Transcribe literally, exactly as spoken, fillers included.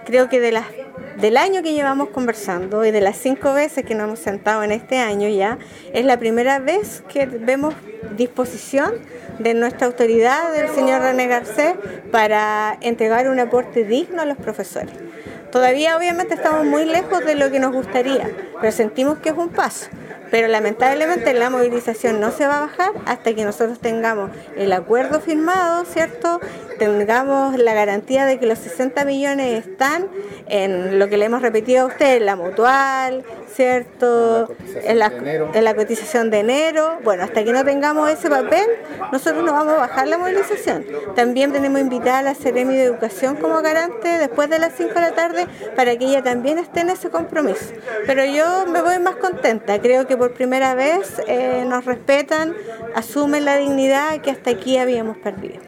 creo que de las, del año que llevamos conversando y de las cinco veces que nos hemos sentado en este año ya, es la primera vez que vemos disposición de nuestra autoridad, del señor René Garcés, para entregar un aporte digno a los profesores. Todavía obviamente estamos muy lejos de lo que nos gustaría, pero sentimos que es un paso. Pero lamentablemente la movilización no se va a bajar hasta que nosotros tengamos el acuerdo firmado, ¿cierto? Tengamos la garantía de que los sesenta millones están en lo que le hemos repetido a ustedes, la mutual, ¿cierto? En la, en la cotización de enero. Bueno, hasta que no tengamos ese papel, nosotros no vamos a bajar la movilización. También tenemos invitada a la Seremi de Educación como garante después de las cinco de la tarde para que ella también esté en ese compromiso. Pero yo me voy más contenta, creo que por primera vez eh, nos respetan, asumen la dignidad que hasta aquí habíamos perdido.